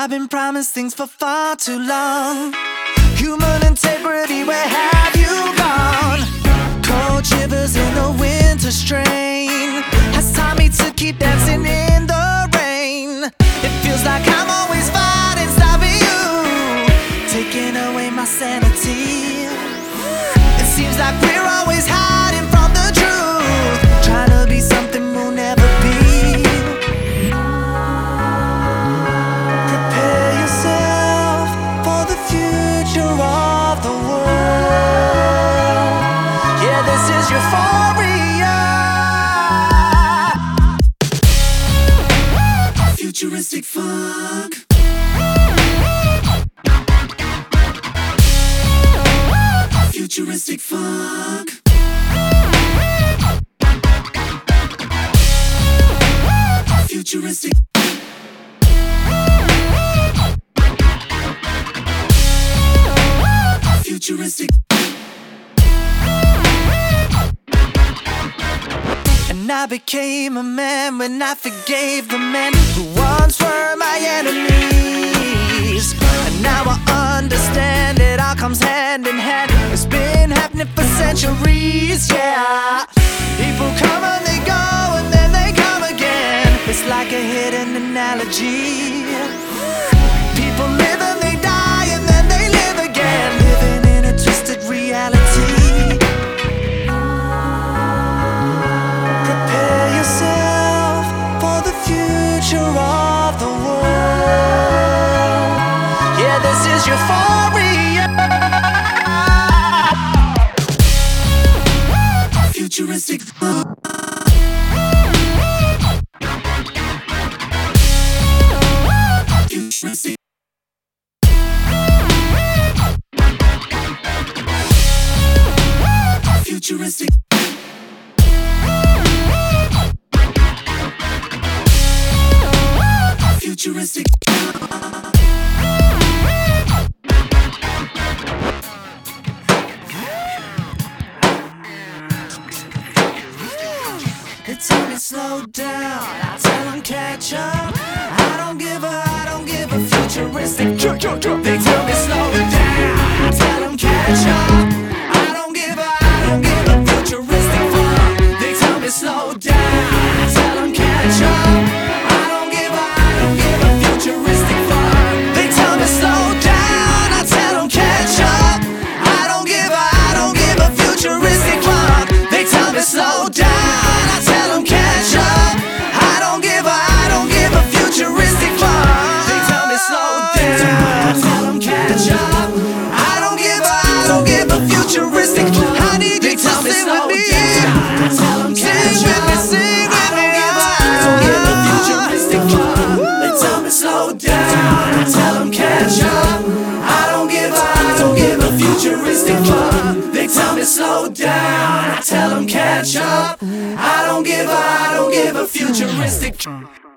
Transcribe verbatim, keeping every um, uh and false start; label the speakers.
Speaker 1: I've been promised things for far too long. Human integrity, where have you gone? Cold shivers in the winter strain has taught me to keep dancing in the rain. It feels like I'm always fighting, stopping you, taking away my sanity. It seems like we're always hiding from the truth, trying to be something we'll never be. Prepare yourself for the future of the world. Yeah, this is euphoria. Futuristic funk. Futuristic funk. Futuristic. Futuristic. And I became a man when I forgave the men who once were my enemies. And now I understand it all comes hand in hand. It's been happening for centuries, yeah. People come and they go and then they come again. It's like a hidden analogy. People live and they die and then they live again, living in a twisted reality. Prepare yourself for the future of the world. Yeah, this is euphoria. Futuristic. Futuristic. Futuristic. Futuristic. They tell me slow down, I tell them catch up. I don't give a, I don't give a futuristic. They tell me slow down, I tell them catch up. I don't give a, I don't give a futuristic fun. They tell me slow down, I tell them catch up. I don't give a, I don't give a futuristic fun. They tell me slow down, I tell them catch up. I don't give a, I don't give a futuristic fun. They tell me slow down. They tell me slow down, I tell them catch up. I don't give a, I don't give a futuristic.